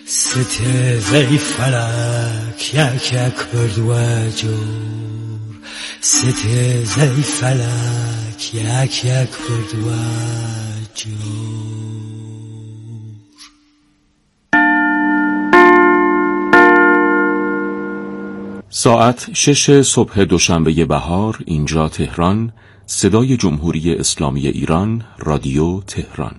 ستیزه فلک یک یک برد و جور، ستیزه فلک یک یک برد و جور. ساعت 6 صبح دوشنبه بهار، اینجا تهران، صدای جمهوری اسلامی ایران، رادیو تهران.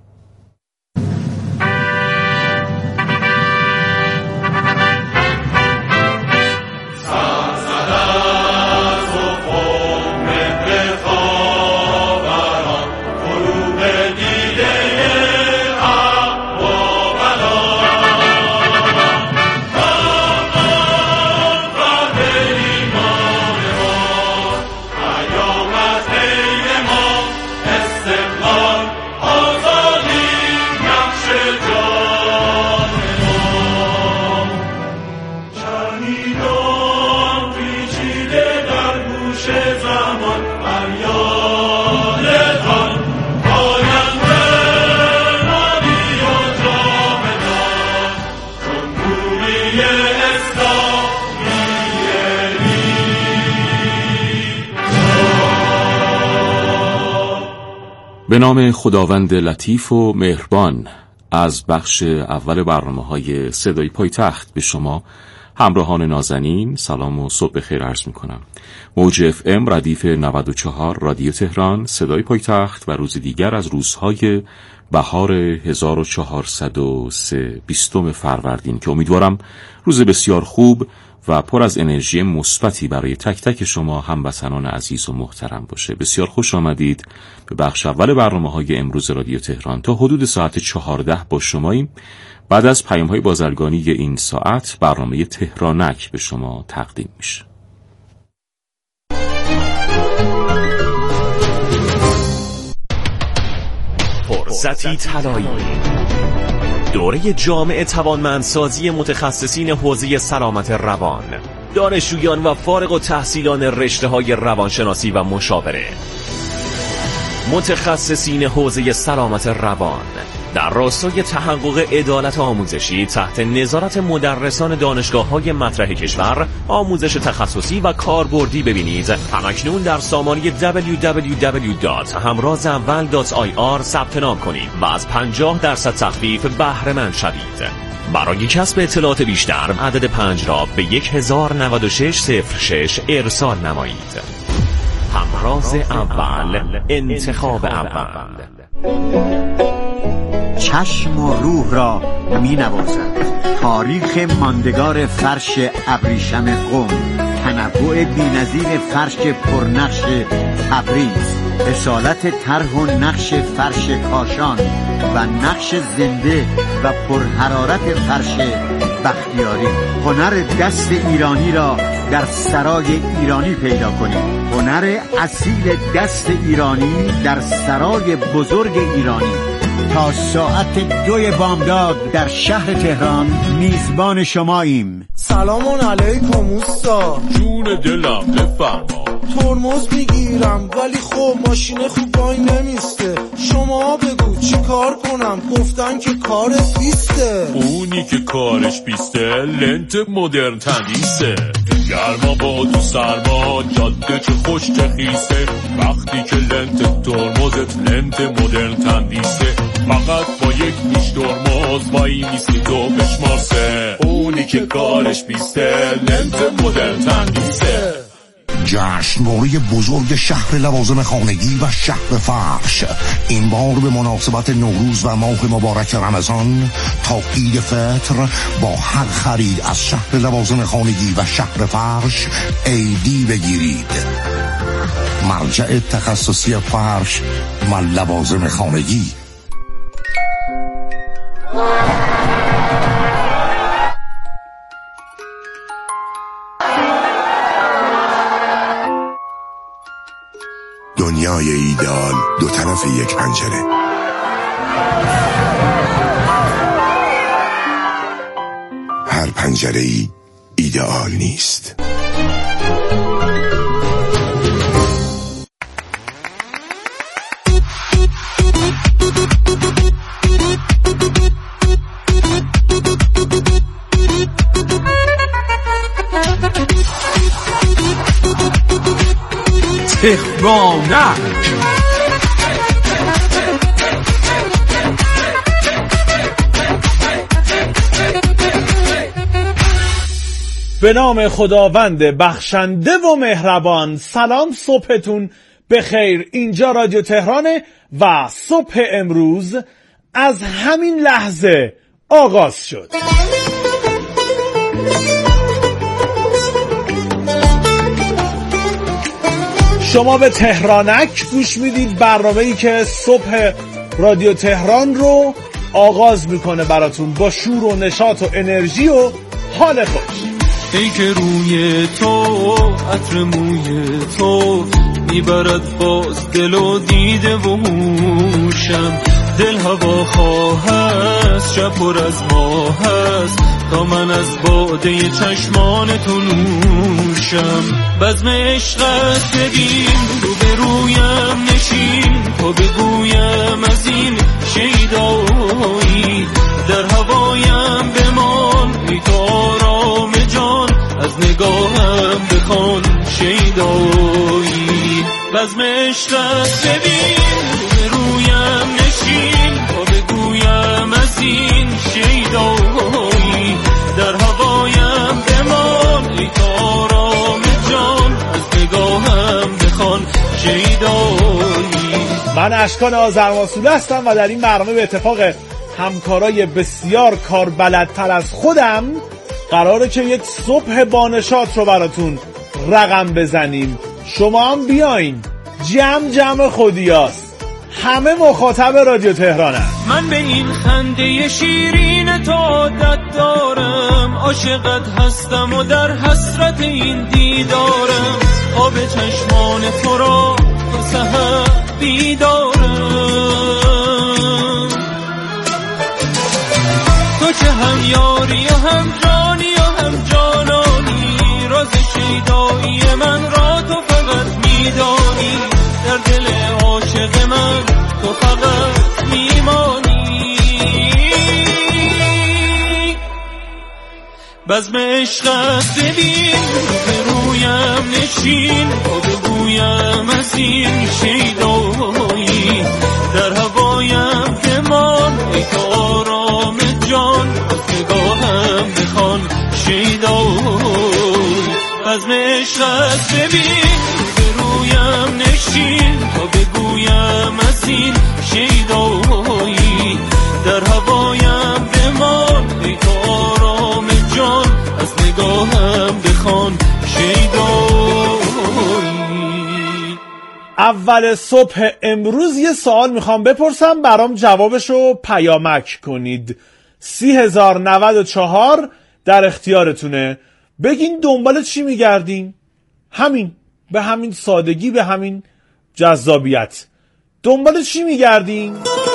به نام خداوند لطیف و مهربان. از بخش اول برنامه‌های صدای پایتخت به شما همراهان نازنین سلام و صبح بخیر عرض می‌کنم. موج FM ردیف 94 رادیو تهران، صدای پایتخت و روز دیگر از روزهای بهار 1403 20 فروردین که امیدوارم روز بسیار خوب و پر از انرژی مثبتی برای تک تک شما هموطنان عزیز و محترم باشه. بسیار خوش آمدید به بخش اول برنامه‌های امروز رادیو تهران. تا حدود ساعت 14 با شماییم. بعد از پیام‌های بازرگانی این ساعت برنامه تهرانک به شما تقدیم میشه. فرصتی طلایی، دوره جامع توانمندسازی متخصصین حوزه سلامت روان، دانشجویان و فارغ التحصیلان رشته‌های روانشناسی و مشاوره، متخصصین حوزه سلامت روان در راستای تحقق عدالت آموزشی تحت نظارت مدرسان دانشگاه‌های مطرح کشور. آموزش تخصصی و کاربردی ببینید همکنون در سامانه www.hamrazaval.ir ثبت نام کنید و از 50% تخفیف بهره مند شوید. برای کسب اطلاعات بیشتر عدد 5 را به 109606 ارسال نمایید. همراز اول، انتخاب اول. چشم و روح را می نوازد تاریخ ماندگار فرش ابریشم قم، تنوع بی‌نظیر فرش پرنقش تبریز، اصالت طرح و نقش فرش کاشان و نقش زنده و پرحرارت فرش بختیاری. هنر دست ایرانی را در سرای ایرانی پیدا کنید. هنر اصیل دست ایرانی در سرای بزرگ ایرانی. تا ساعت 2 بامداد در شهر تهران میزبان شماییم. سلام علیکم اوستا. جون دلم بفرما. ترمز میگیرم ولی خب ماشین خوب وای نمیسته. شما بگو چی کار کنم؟ گفتن که کارت بیسته. اونی که کارش بیسته لنت مدرن تندیسه. گرما با تو سرما جاده چه خوش چه خیسه. وقتی که لنت ترمزت لنت مدرن تندیسه. فقط با یک نیش ترمز وای میستی تو بشمارسه. اونی که کارش بیسته لنت مدرن تندیسه. جشنواره بزرگ شهر لوازم خانگی و شهر فرش این بار به مناسبت نوروز و ماه مبارک رمضان تا عید فطر با هر خرید از شهر لوازم خانگی و شهر فرش ایدی بگیرید. مرجع تخصصی فرش و لوازم خانگی. دنیای ایدئال دو طرف یک پنجره. هر پنجره‌ای ایدئال نیست. تهرانک. به نام خداوند بخشنده و مهربان. سلام، صبحتون بخیر. اینجا رادیو تهرانه و صبح امروز از همین لحظه آغاز شد. شما به تهرانک گوش میدید، برنامه‌ای که صبح رادیو تهران رو آغاز میکنه براتون با شور و نشاط و انرژی و حال خوش. ای که روی تو عطر موی تو میبرد باز دل و دیده و هوشم، دل هوا خواه است، شب پر از ماه است، تا من از باده چشمان تو نوشم. بزم عشقت ببین، رو به رویم نشین، تا بگویم از این شیدایی، در هوایم بمان، ای تو آرام جان، از نگاهم بخوان شیدایی. بزم عشقت ببین، رو به رویم نشین، تا بگویم از این شیدایی، در هوایم بمان، ای تو آرام جان، از نگاهم بخوان شیدایی. من اشکان آذرماسوله هستم و در این برنامه به اتفاق همکارای بسیار کاربلدتر از خودم قراره که یک صبح بانشات رو براتون رقم بزنیم. شما هم بیاین، جمع خودیاست، همه مخاطب رادیو تهرانن. من به این خنده شیرین تو عادت دارم، عاشقت هستم و در حسرت این دیدارم، آب چشمان تو را تا سحر بیدارم. تو که هم یاری و هم جانی و هم جانانی، راز شیدایی من را تو فقط میدانی، در دل عاشق من تو فقط میمانی. بزم عشقت ببین، به رویم نشین، تا بگویم از این شیدایی، در هوایم بمان، ای تو آرام جان، از نگاهم بخوان شیدایی. بزم عشقت ببین، به رویم نشین، تا بگویم از این شیدایی، در هوایم بمان، ای تو آرام جان، از نگاهم بخوان شیدایی. اول صبح امروز یه سوال میخوام بپرسم، برام جوابشو پیامک کنید. 30,094 در اختیارتونه. بگین دنبال چی میگردین؟ همین، به همین سادگی، به همین جذابیت. دنبال چی میگردین؟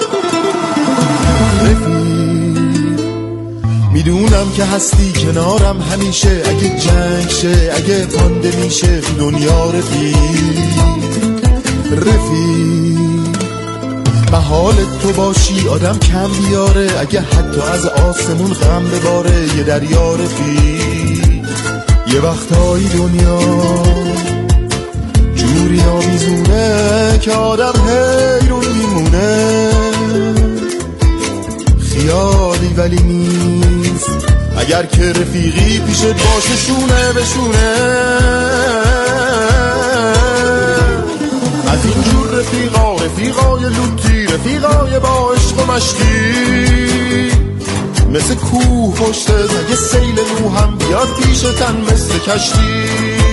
میدونم که هستی کنارم همیشه، اگه جنگ شه، اگه پاندمی شه، دنیا رفیق محال تو باشی آدم کم بیاره، اگه حتی از آسمون غم بباره، یه دریا رفیق. یه وقتایی دنیا جوری آمیزونه که آدم حیرون میمونه، خیالی ولی نیست، اگر که رفیقی پیشت باشه شونه به شونه. از اینجور رفیقای لوتی، رفیقای با عشق و مشتی، مثل کوه پشت زگه سیل نو هم بیاد پیشتن مثل کشتی.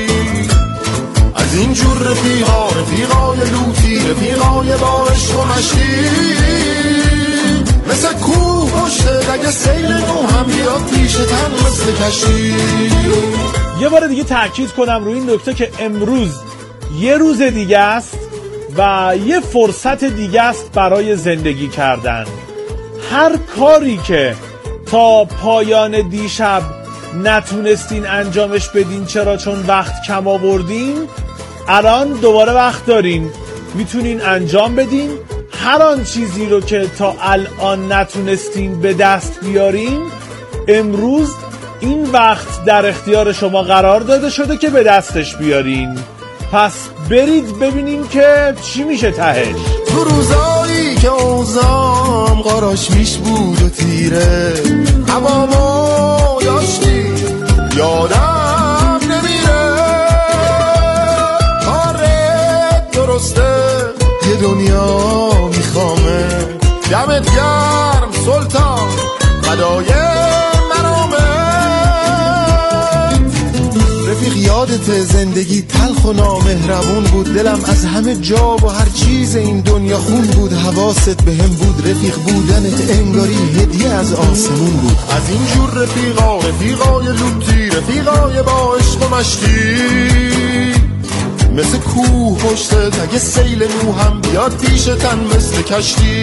از اینجور رفیقای لوتی، رفیقای با عشق و مشتی، مثل کوه پشت اگه سیل نو هم بیاد پیشتن مثل کشتی. یه بار دیگه تأکید کنم روی این نکته که امروز یه روز دیگه است و یه فرصت دیگه است برای زندگی کردن. هر کاری که تا پایان دیشب نتونستین انجامش بدین، چرا؟ چون وقت کم آوردین، الان دوباره وقت دارین، میتونین انجام بدین. هر آن چیزی رو که تا الان نتونستین به دست بیارین، امروز این وقت در اختیار شما قرار داده شده که به دستش بیارین. پس برید ببینیم که چی میشه تهش. تو روزایی که اوزام قاراش میش بود و تیره هوامو داشتی یادم نمیره کارت درسته یه دنیا میخوامه دمت گرم سلطان قدای مرامت رفیق یادت زندگی تلخ و نامهربون بود دلم از همه جا و هر چیز این دنیا خون بود حواست به هم بود رفیق بودنت انگاری هدیه از آسمون بود از اینجور رفیقای لوتی رفیقای با عشق و مشتی مثل کوه پشتت اگه سیل نو هم بیاد پیشتن مثل کشتی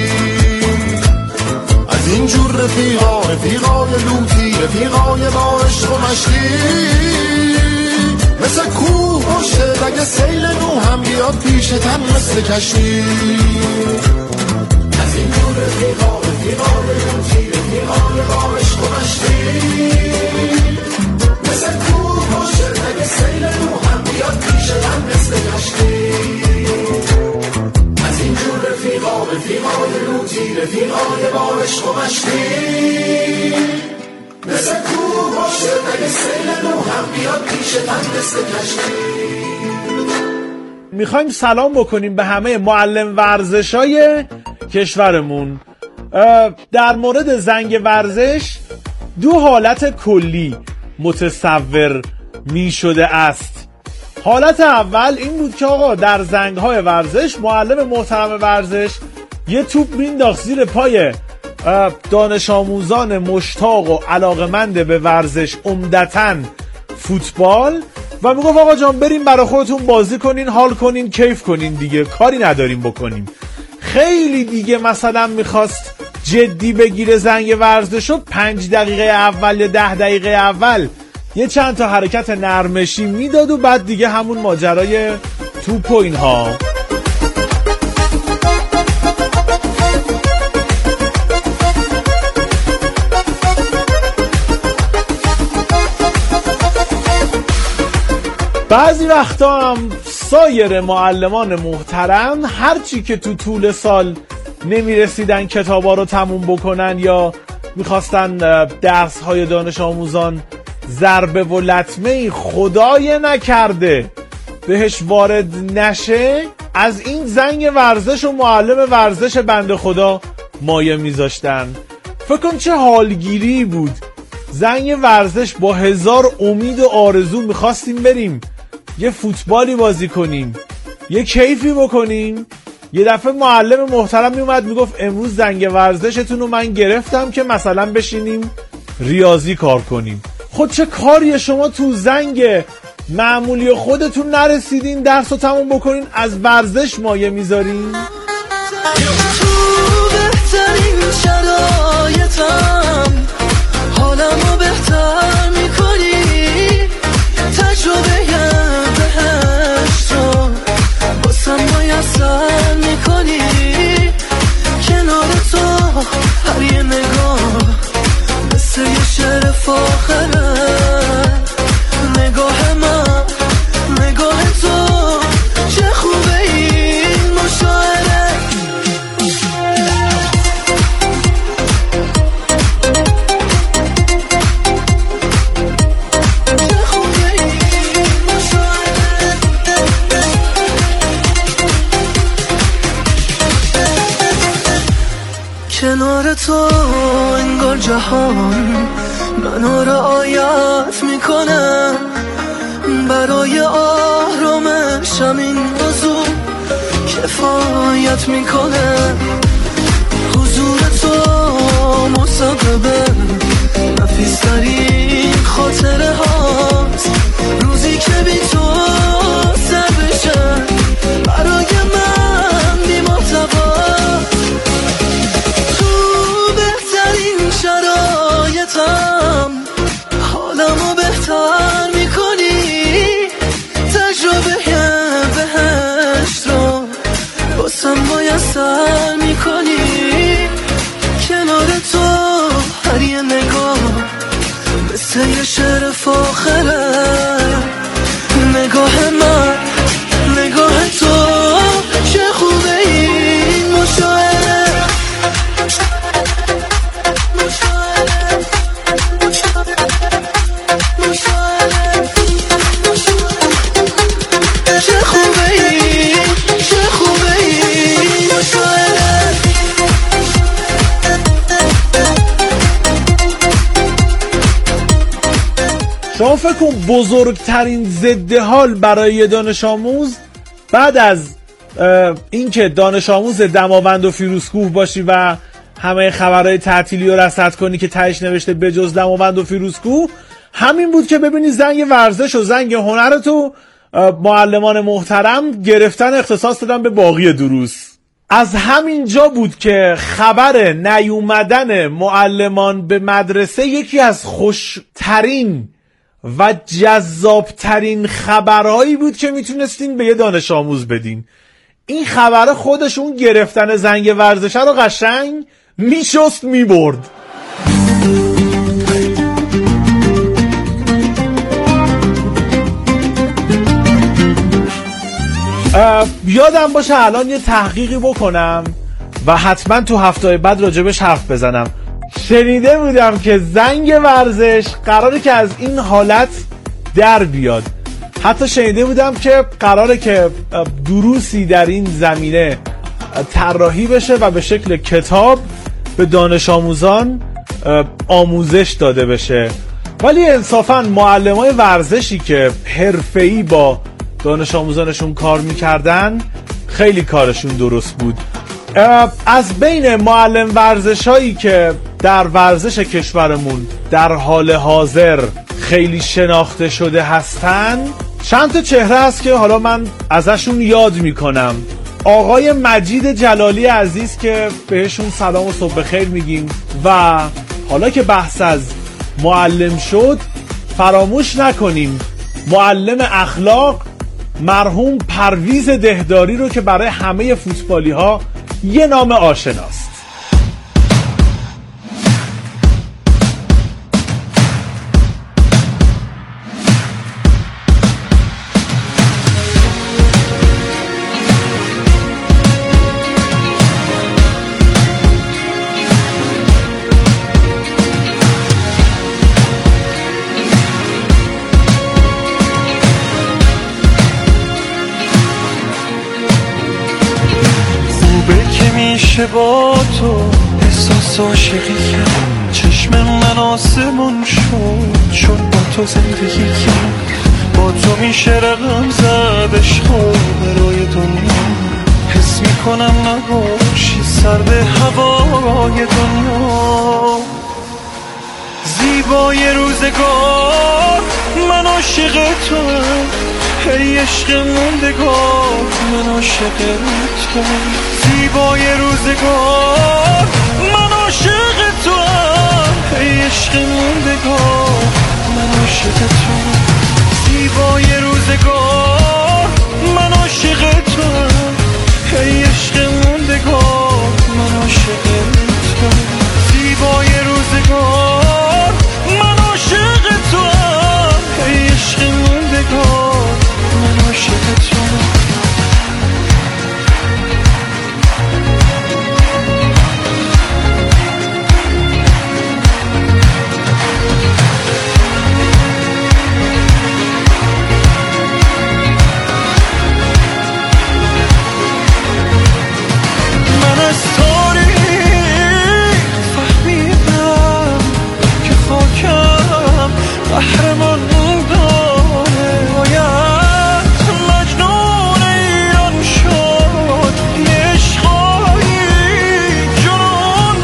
از اینجور رفیقای لوتی رفیقای با عشق و مشتی مثل کوه پشتت اگه سیل نو هم بیاد پیشتن مثل کشتی از اینجور رفیقای لوتی رفیقای با عشق و مشتی مثل کوه پشتت اگه سیل نو هم بیاد پیشتن مثل کشتی از اینجور رفیقای لوتی رفیقای با عشق و مشتی مثل کوه پشتت اگه سیل نو هم بیاد پیشتن مثل کشتی. میخوایم سلام بکنیم به همه معلم ورزشای کشورمون. در مورد زنگ ورزش دو حالت کلی متصور می شده است. حالت اول این بود که آقا در زنگ‌های ورزش معلم محترم ورزش یه توپ مینداخت زیر پای دانش آموزان مشتاق و علاقمند به ورزش عمدتاً فوتبال و میگفت آقا جان بریم برای خودتون بازی کنین حال کنین کیف کنین دیگه کاری نداریم بکنیم. خیلی دیگه مثلا میخواست جدی بگیره زنگ ورزشو 5 دقیقه اول یا 10 دقیقه اول یه چند تا حرکت نرمشی میداد و بعد دیگه همون ماجرای توپ و اینها. بعضی وقتا هم سایر معلمان محترم هرچی که تو طول سال نمیرسیدن کتابا رو تموم بکنن یا میخواستن درس های دانش آموزان ضربه و لطمه خدای نکرده بهش وارد نشه از این زنگ ورزش و معلم ورزش بنده خدا مایه میذاشتن. فکر کن چه حالگیری بود. زنگ ورزش با 1000 امید و آرزو میخواستیم بریم یه فوتبالی بازی کنیم یه کیفی بکنیم. یه دفعه معلم محترم میومد میگفت امروز زنگ ورزشتون رو من گرفتم که مثلا بشینیم ریاضی کار کنیم. خود چه کاریه شما تو زنگ معمولی خودتون نرسیدین درس رو تموم بکنین از ورزش مایه میذارین؟ تو بهترین شرایطم حالمو بهتر میکنی تجربه بهشت رو باسم میسر میکنی کنار تو هر یه نگاه مثل یه شعر فاخره نگاه من نگاه تو چه خوبه این مشاعره کنار تو انگار جهان منو رعایت میکنه برای آرامشم این موضوع کفایت میکنه حضور تو مصاحبه نفیس‌ترین خاطره هاست روزی که بی تو سر بشه برای من بی‌محتواست تو بهترین شرایطم حالمو بهتر میکنی تجربه بهشت رو باسم میسر میکنی کنار تو هر یه نگاه مثل یه شعر فاخره نگاه من شما فکر کن بزرگترین ضد حال برای دانش آموز بعد از اینکه دانش آموز دماوند و فیروزکوه باشی و همه خبرهای تعطیلی رو رصد کنی که تهش نوشته بجز دماوند و فیروزکوه، همین بود که ببینی زنگ ورزش و زنگ هنرتو معلمان محترم گرفتن اختصاص دادن به باقی دروس. از همین جا بود که خبر نیومدن معلمان به مدرسه یکی از خوشترین و جذابترین خبرهایی بود که میتونستین به یه دانش آموز بدین. این خبر خودشون گرفتن زنگ ورزشه رو قشنگ میشست میبرد. یادم باشه الان یه تحقیقی بکنم و حتما تو هفته بعد راجبش حرف بزنم. شنیده بودم که زنگ ورزش قراره که از این حالت در بیاد. حتی شنیده بودم که قراره که دروسی در این زمینه طراحی بشه و به شکل کتاب به دانش آموزان آموزش داده بشه. ولی انصافاً معلمای ورزشی که حرفه‌ای با دانش آموزانشون کار میکردن خیلی کارشون درست بود. از بین معلم ورزش هایی که در ورزش کشورمون در حال حاضر خیلی شناخته شده هستن چند تا چهره هست که حالا من ازشون یاد میکنم. آقای مجید جلالی عزیز که بهشون سلام و صبح بخیر میگیم و حالا که بحث از معلم شد فراموش نکنیم معلم اخلاق مرحوم پرویز دهداری رو که برای همه فوتبالی ها یه نام آشناست. با تو احساس عاشقی کرد، چشم من آسمون شد چون با تو زندگی کرد. با تو میشه رقم زد عشقو برای دنیا، حس میکنم نباشی سر به هوای دنیا. زیبای روزگار من عاشق توام، ای عشق موندگار من عاشق توام. زیبای روزگار من عاشق توام، ای عشق موندگار من عاشق توام. زیبای روزگار من عاشق توام، ای عشق موندگار من عاشق توام. زیبای روزگار من عاشق توام، ای عشق موندگار من عاشق توام. قهرمان داره باید مجنون ایران شد، یه عشقایی جنون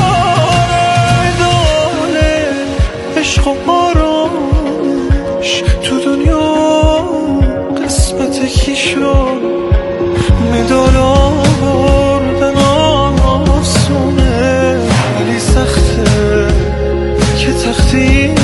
داره عشق و آرامش تو دنیا قسمت کی شد. مدال آوردن آسونه ولی سخته که تختی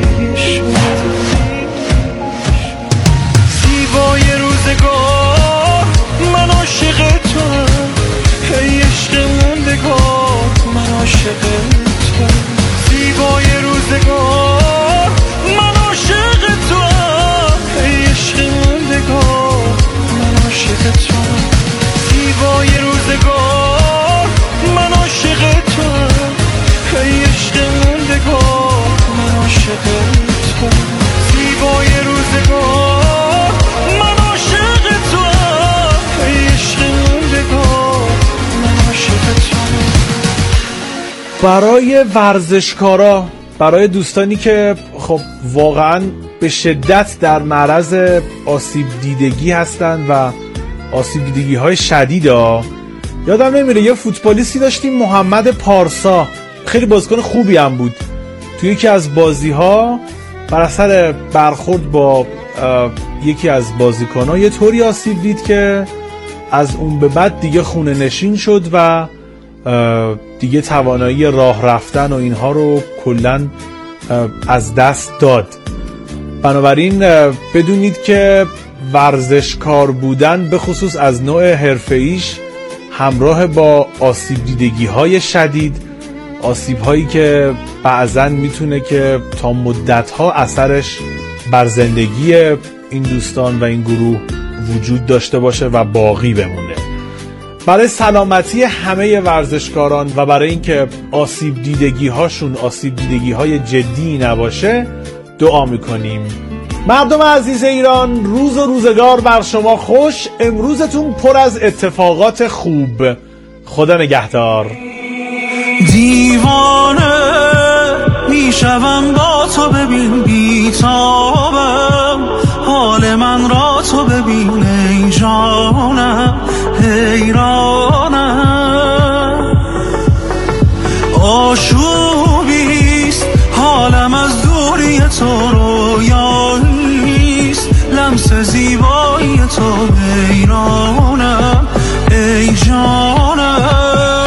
من عاشق توام، ای عشق موندگار من عاشق توام. زیبای روزگار من عاشق توام، ای عشق موندگار من عاشق توام. زیبای روزگار من عاشق توام، ای عشق موندگار من عاشق توام. زیبای روزگار من عاشق توام، ای عشق موندگار من عاشق توام. برای ورزشکارا، برای دوستانی که خب واقعا به شدت در معرض آسیب دیدگی هستند و آسیب دیدگی های شدید ها. یادم نمیره یه فوتبالیستی داشتیم محمد پارسا، خیلی بازیکن خوبی هم بود. توی یکی از بازی ها بر اثر برخورد با یکی از بازیکن‌ها یه طوری آسیب دید که از اون به بعد دیگه خونه نشین شد و دیگه توانایی راه رفتن و اینها رو کلاً از دست داد. بنابراین بدونید که ورزشکار بودن به خصوص از نوع حرفه‌ایش همراه با آسیب دیدگی‌های شدید، آسیب‌هایی که بعضاً میتونه که تا مدت‌ها اثرش بر زندگی این دوستان و این گروه وجود داشته باشه و باقی بمونه. برای سلامتی همه ورزشکاران و برای اینکه آسیب دیدگی‌هاشون آسیب دیدگی‌های جدی نباشه دعا میکنیم. مردم عزیز ایران، روز و روزگار بر شما خوش. امروزتون پر از اتفاقات خوب. خدا نگهدار. دیوانه میشوم با تو، ببین بیتابم حال من را، تو ببین ای جانم حیرانم. آشوبیست حالم از دوری تو، رویاییست لمس زیبایی تو، حیرانم ای جانم.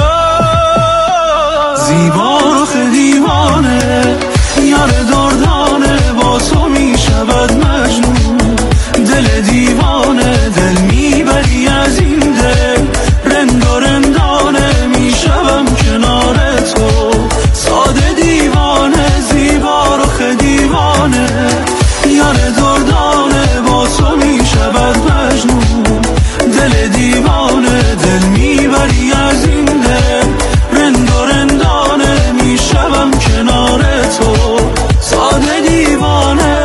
زیبا رخ دیوانه یار دردانه، با تو می شود مجنون دل دیوانه. دل میبری از این دل رند و رندانه، می شوم کنار تو ساده دیوانه. زیبا رخ دیوانه یار دردانه، با تو می شود مجنون دل دیوانه. دل میبری از این دل رند و رندانه، می شوم کنار تو ساده دیوانه.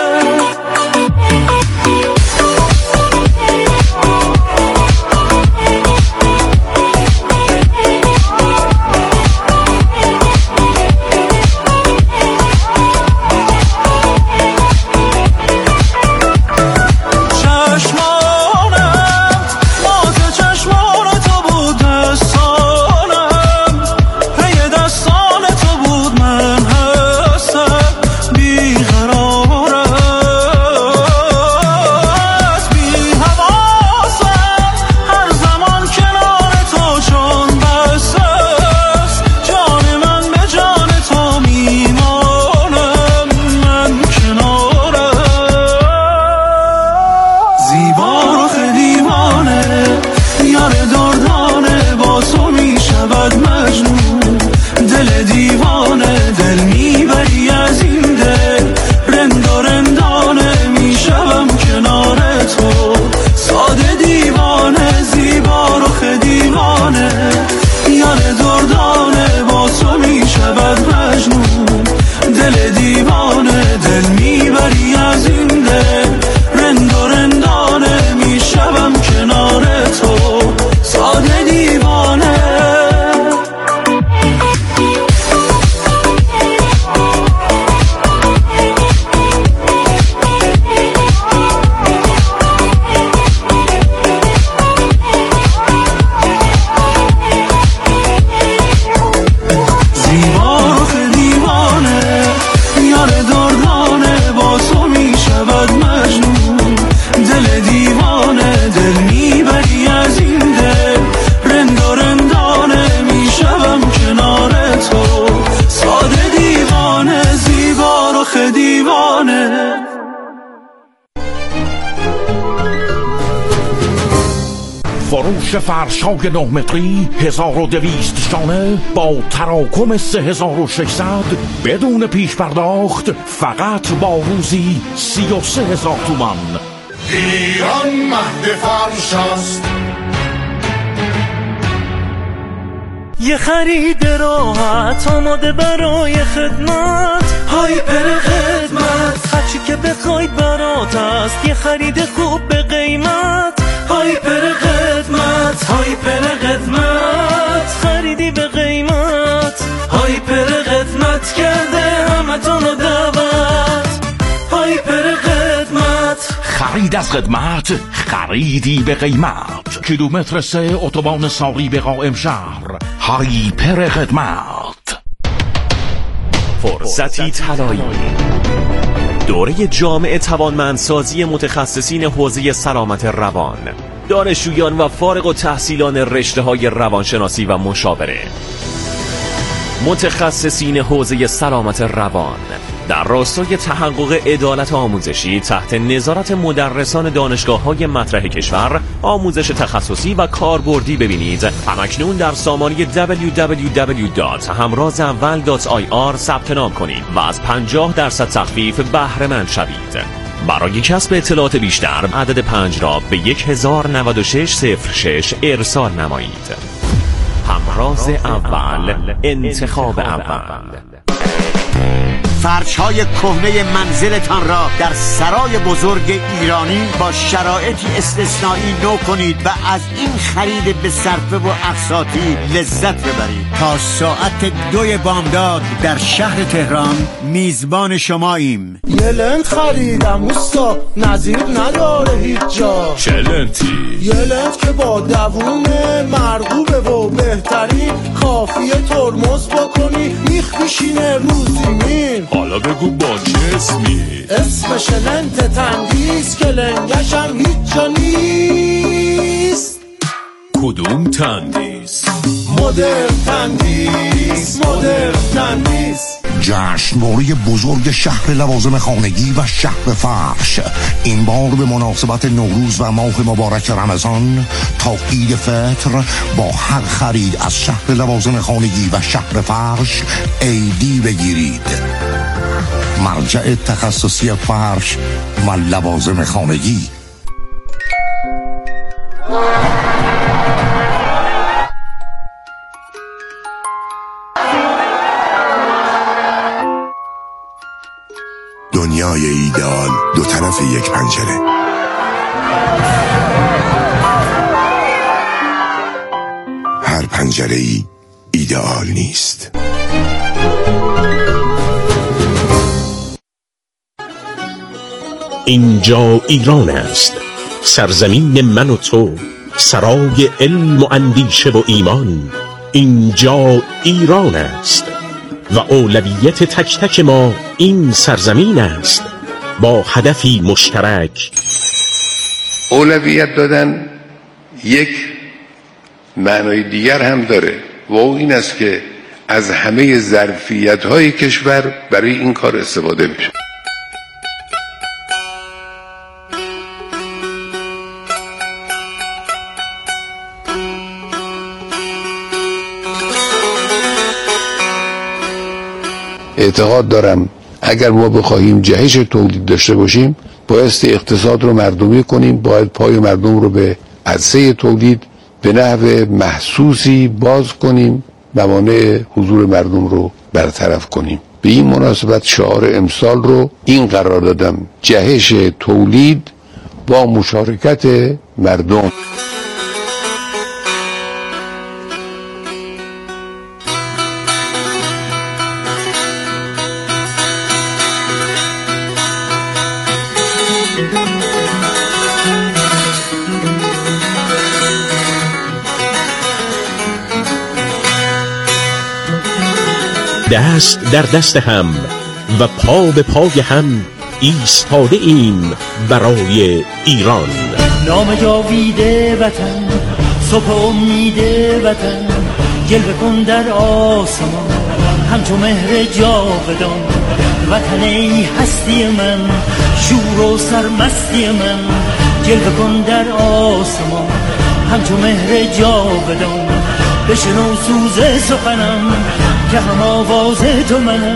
فروش فرش‌های 9 متری 1200 شانه با تراکم 3600 بدون پیش پرداخت، فقط با روزی 33,000 تومان. ایران مهد فرش است، یه خرید راحت آماده برای خدمت. هایپر خدمت، هرچی که بخواید برات است. یه خرید خوب به قیمت. هایپر خدمت، هایپر خدمت، خریدی به قیمت. هایپر خدمت کرده همتون رو دعوت. هایپر خرید از خدمت، خریدی به قیمت. کیلومتر 3 اتوبان ساری به قائم شهر، هایپر خدمت. فرصتی طلایی، دوره جامع توانمندسازی متخصصین حوزه سلامت روان، دانشجویان و فارغ التحصیلان رشته‌های روانشناسی و مشاوره، متخصصین حوزه سلامت روان در راستای تحقق عدالت آموزشی تحت نظارت مدرسان دانشگاه‌های مطرح کشور آموزش تخصصی و کاربردی ببینید. همکنون در سامانه www.hamrazaول.ir ثبت نام کنید و از 50% تخفیف بهره مند شوید. برای کسب اطلاعات بیشتر عدد 5 را به 109606 ارسال نمایید. همراز اول، انتخاب اول. فرش‌های کهنه منزلتان را در سرای بزرگ ایرانی با شرایطی استثنایی نو کنید و از این خرید به صرفه و اقساطی لذت ببرید. تا ساعت 2 بامداد در شهر تهران میزبان شماییم. یه لنت خریدم اوستا، نظیر نداره هیچ جا. چه لنتی؟ یه لنت که با دوونه مرغوبه و بهترین، کافیه ترمز بکنی میخ میشینه رو زمین. حالا بگو با چه اسمی؟ اسمش لنت تندیس که لنگشم هیچ جا نیست. کدوم تندیس؟ مدرن تندیس، مدرن تندیس. جشنواره بزرگ شهر لوازم خانگی و شهر فرش، این بار به مناسبت نوروز و ماه مبارک رمضان تا عید فطر با هر خرید از شهر لوازم خانگی و شهر فرش عیدی بگیرید. مرجع تخصصی فرش و لوازم خانگی. دنیای ایدئال، دو طرف یک پنجره. هر پنجره‌ای ایدئال نیست. اینجا ایران است، سرزمین من و تو، سرای علم و اندیشه و ایمان. اینجا ایران است و اولویت تک تک ما این سرزمین است، با هدفی مشترک. اولویت دادن یک معنای دیگر هم داره و این است که از همه ظرفیت‌های کشور برای این کار استفاده میشه. اعتقاد دارم اگر ما بخواهیم جهش تولید داشته باشیم، بایستی اقتصاد رو مردمی کنیم، باید پای مردم رو به عرصه تولید به نحو محسوسی باز کنیم، موانع حضور مردم رو برطرف کنیم. به این مناسبت شعار امسال رو این قرار دادم: جهش تولید با مشارکت مردم. دست در دست هم و پا به پای هم ایستاده ایم برای ایران. نام جاویده وطن، صبح امید وطن، جلوه کن در آسمان همچو مهر جاودان. وطن ای هستی من، شور و سرمستی من، جلوه کن در آسمان همچو مهر جاودان. بشنو سوز سخنم که هم آواز تو منم.